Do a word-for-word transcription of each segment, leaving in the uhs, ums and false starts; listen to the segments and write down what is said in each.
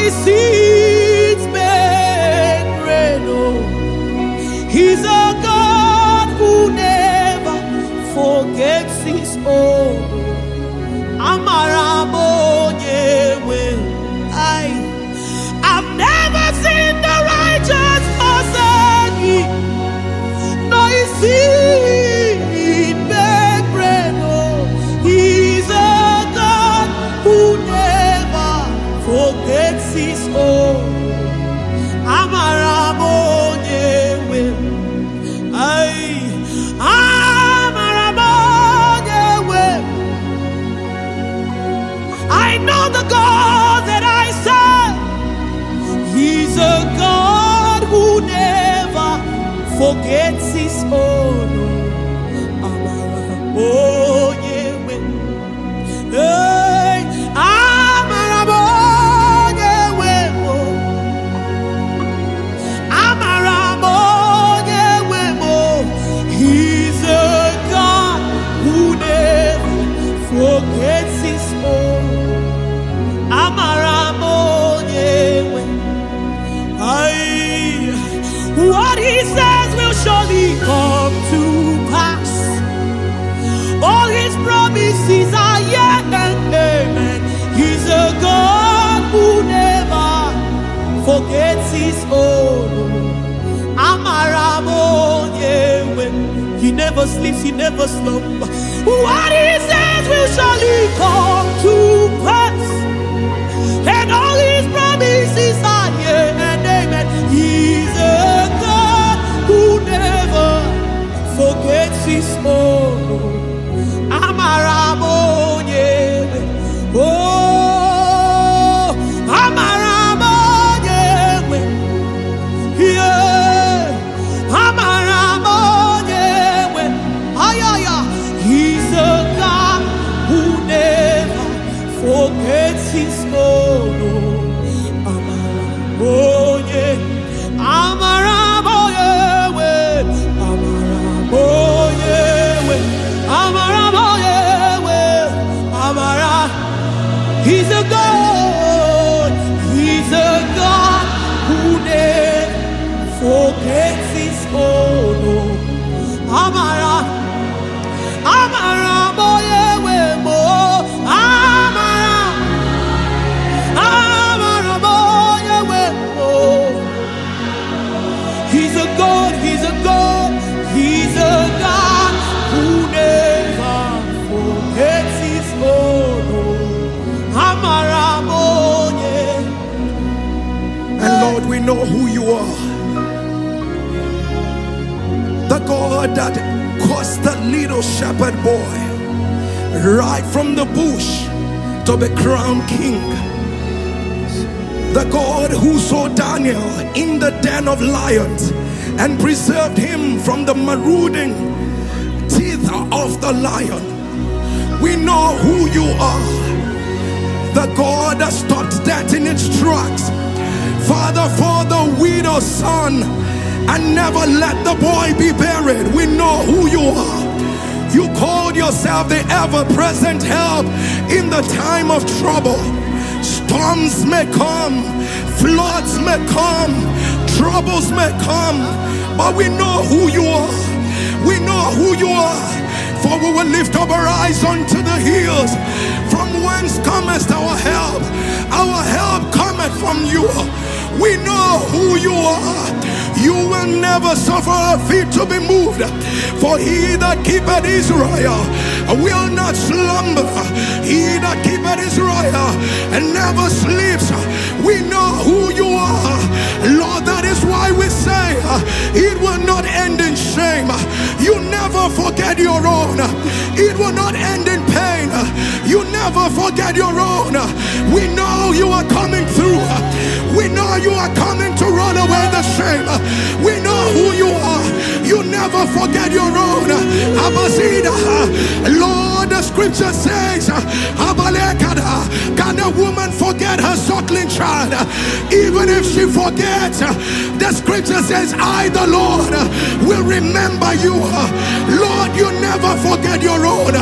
his seeds make rain. Oh, he's a God who never forgets his own. Amaramonyewe. I, I've never seen the righteous forsaken, nor his seed beg bread. Oh, he's a God who never forgets his own. Amaramonyewe. I, Amaramonyewe. I know the God that I serve. He's a God who never forgets his own. Amaramonyewe. Hey, Amaramonyewe. Amaramonyewe. He's a God who never forgets his own. Amaramonyewe. Aye. What he says will surely come to pass. All his promises are yet and amen. He's a God who never forgets his own. Amaramonyewe. He never sleeps, he never slumbers. What he says will surely come to pass. And all his promises are yea and amen. He's a God who never forgets his own. Amaramonyewe. Oh, Amaramonyewe. Yeah, Amaramonyewe. Ayaya. He's a God who never forgets his own. Amaramonye, Amaramonyewe, Amaramonyewe, Amaramonyewe, Amara. He's a God, he's a God who never forgets his own. Amara, Amaramonyewe, Amara. He's a God, he's a God, he's a God who never forgets his own. Amaramonye. And Lord, we know who you are. The God that caused the little shepherd boy right from the bush to be crowned king. The God who saw Daniel in the den of lions and preserved him from the marauding teeth of the lion. We know who you are. The God that stopped death in its tracks. Father, for the widow's son, and never let the boy be buried. We know who you are. You called yourself the ever-present help in the time of trouble. Storms may come, floods may come, troubles may come, but we know who you are. We know who you are. For we will lift up our eyes unto the hills. From whence cometh our help? Our help cometh from you. We know who you are. You will never suffer our feet to be moved. For he that keepeth Israel will not slumber. He that keepeth Israel and never sleeps. We know who you are. Lord, that is why we say it will not end in shame. You never forget your own. It will not end in pain. You never forget your own. We know you are coming through. We know you are coming to run away the shame. We know who you are. You never forget your own. Abazida. Lord, the scripture says, can a woman forget her suckling child? Even if she forgets, the scripture says, I, the Lord, will remember you. Lord, you never forget your own.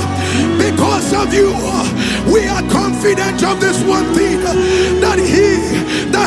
Because of you, we are confident of this one thing, that he that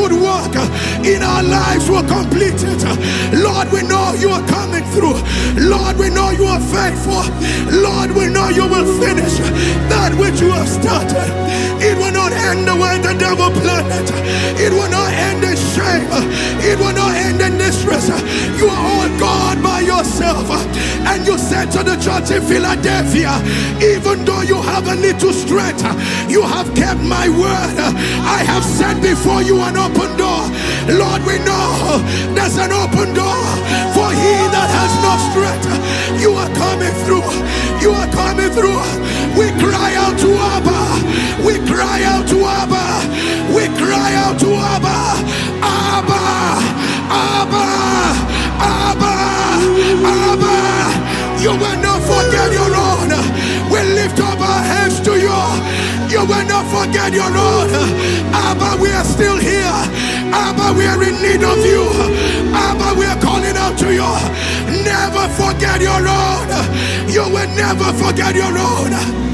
good work in our lives will complete it. Lord, we know you are coming through. Lord, we know you are faithful. Lord, we know you will finish that which you have started. It will not end the way the devil planned it. It will not end in shame. It will not end in distress. You are all God by yourself. And you said to the church in Philadelphia, even though you have a little strength, you have kept my word. I have set before you an open door. Lord, we know there's an open door for he that has no strength. You are coming through. You are coming through. We cry out to Abba. We cry out to Abba. We cry out to Abba. Abba. Abba. Abba. Abba. You will not forget your own. We lift up our hands to you. You will not forget your own. Abba, we are still here. Abba, we are in need of you. Abba, we are calling out to you. Never forget your own. You will never forget your own.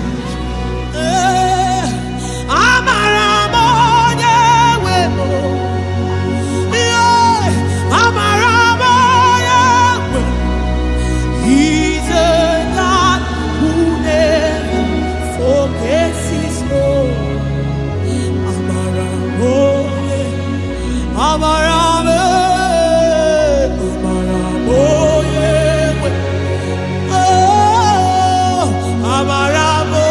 He's a God who never forgets his own. Amaramo, Amaramo, Amaramo, oh, Amaramo.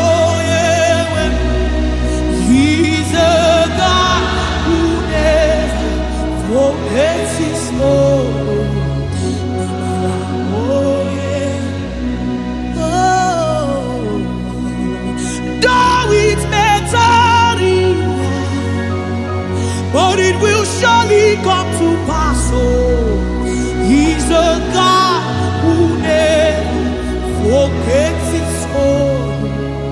He's a God who never forgets his own. But it will surely come to pass. Oh, he's a God who never forgets his own.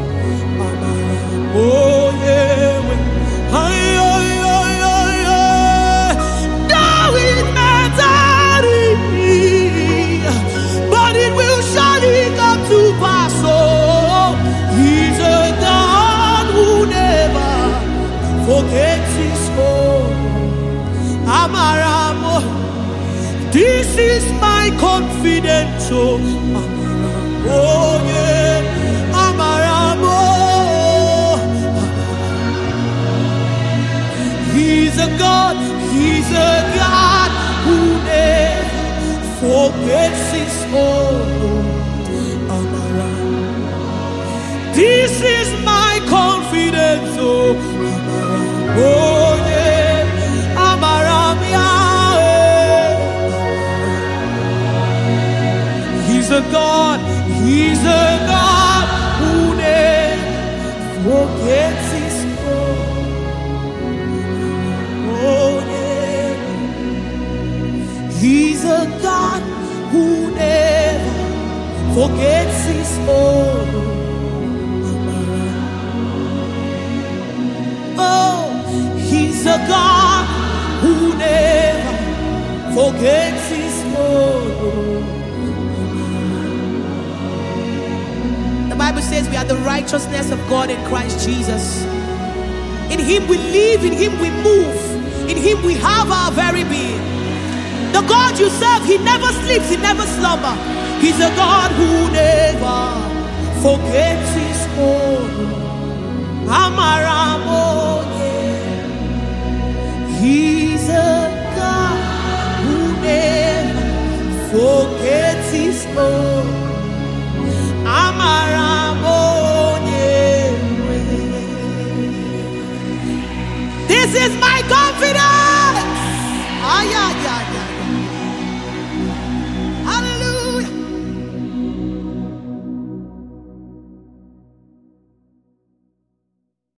Oh, yeah. Ay, ay, ay, ay, ay. Though it may tarry, but it will surely come to pass. Oh, he's a God who never forgets his own. Amaramo, this is my confidence. Oh, Amaramo, yeah. Amaramo, he's a God, he's a God who never forgets his own. Amaramo, this is my confidence. Oh, Amaramo, yeah. He's a God, he's a God who never forgets his own. Oh, yeah. He's a God who never forgets his own. Oh, he's a God who never forgets his own. The Bible says we are the righteousness of God in Christ Jesus. In him we live, in him we move, in him we have our very being. The God you serve, he never sleeps, he never slumbers. He's a God who never forgets his own. Amaramo, yeah. He's a God who never forgets his own. Amaramo.